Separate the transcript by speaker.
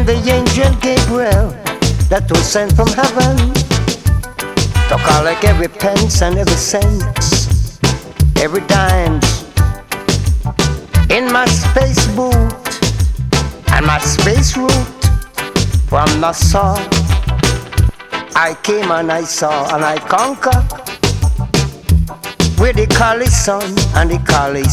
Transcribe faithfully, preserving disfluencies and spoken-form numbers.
Speaker 1: am the angel Gabriel that was sent from heaven to collect every pence and every cent, every dime in my space boot and my space route. From Nassau I came and I saw and I conquered with the Collie sun and the Collie